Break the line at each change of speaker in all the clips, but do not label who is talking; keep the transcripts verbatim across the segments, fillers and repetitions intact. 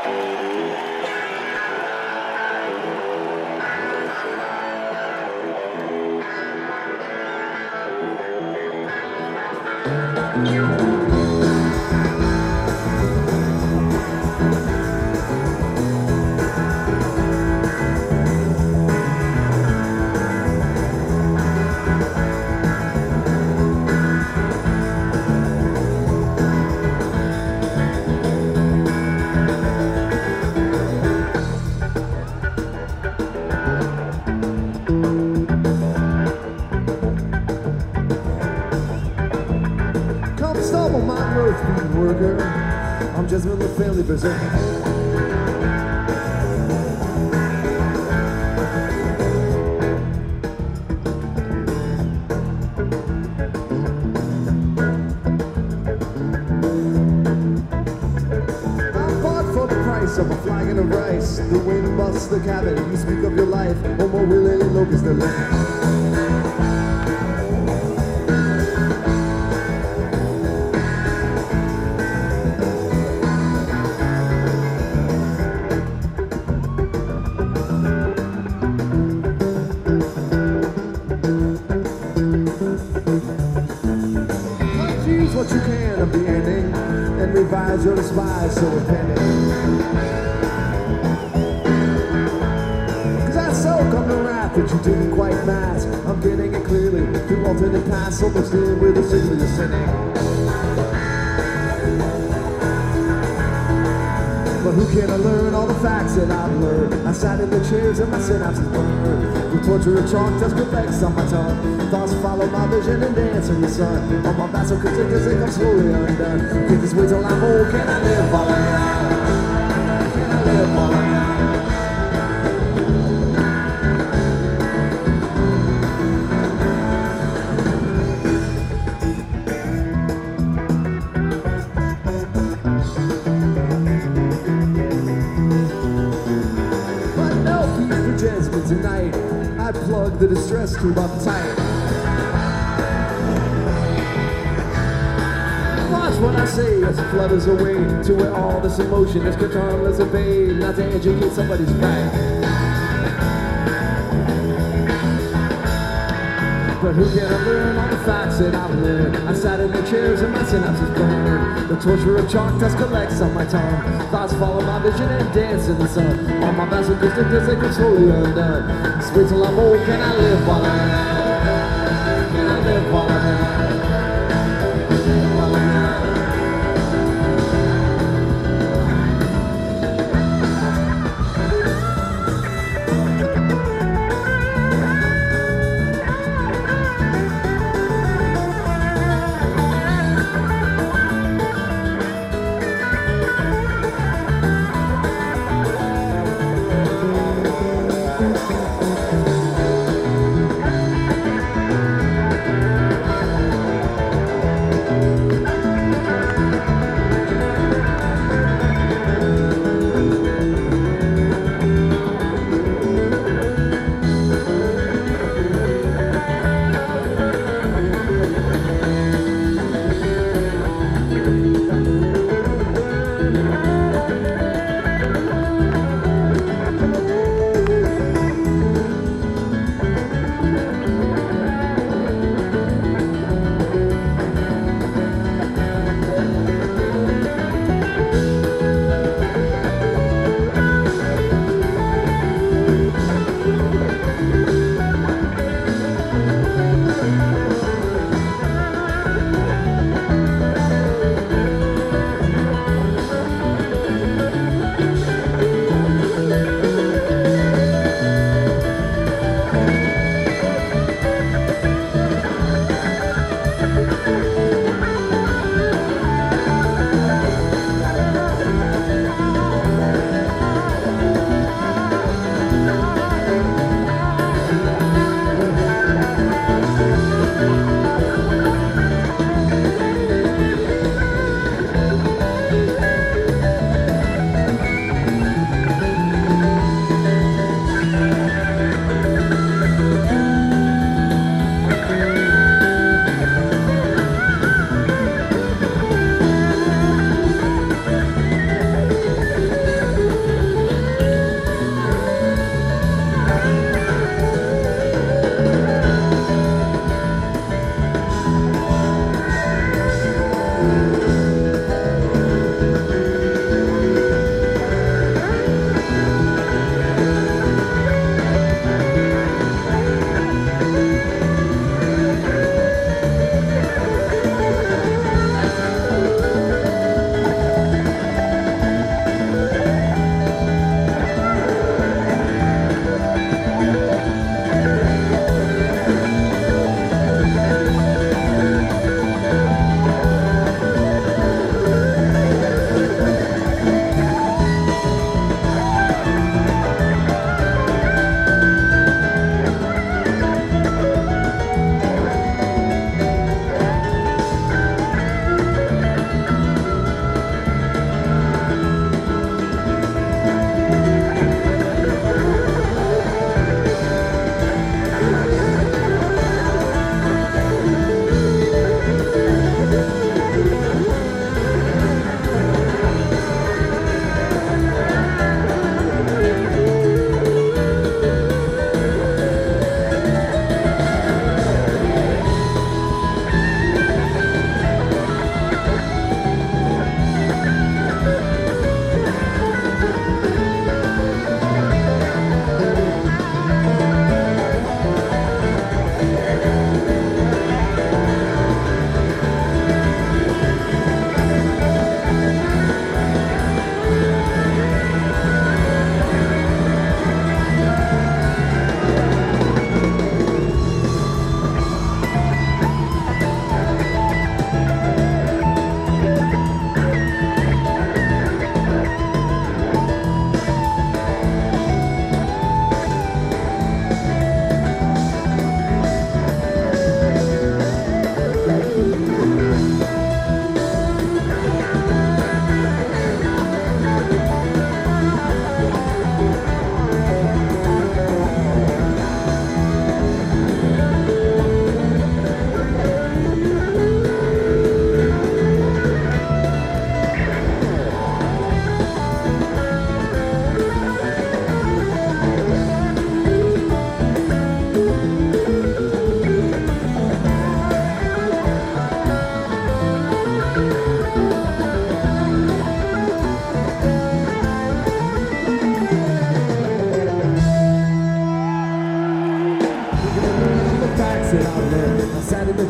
Just with the family berserk. I bought for the price of a flag and a rice. The wind busts the cabin, you speak of your life. Homo willy locus the land. What you can of the ending and revise your despise so repenting. Cause I so come to rap that you didn't quite mask. I'm getting it clearly through alternate paths, almost in with a signal ascending. But who can I learn all the facts that I've learned? I sat in the chairs and my synapses burned. The torture of chalk just reflects on my tongue. Thoughts follow my vision and dance in the sun. On my back so continues they come slowly undone. Can't just wait till I'm old, can I live while I'm young? Can I live while I'm young? Tonight, I plug the distress tube up tight. Watch what I say as it flutters away to where all this emotion is controlled obeyed, not to educate somebody's right. But who can I learn all the facts that I've learned? I sat in the chairs and my synapses burned. The torture of chalk dust collects on my tongue. Thoughts follow my vision and dance in the sun. On my vessel distant as they come slowly undone. Just wait till I'm old, can I live while I'm young? Can I live while I'm young? While I'm young?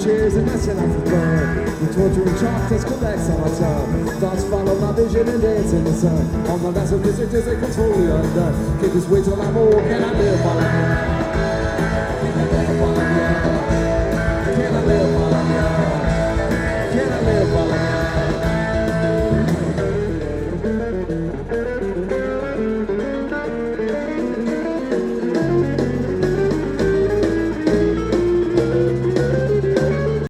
chairs and my synopsis burn. The torturing chalk dust collects on my tongue. Thoughts follow my vision and dance in the sun. All my massive district is like totally undone. Can't just wait till I'm old, can I live while I'm young?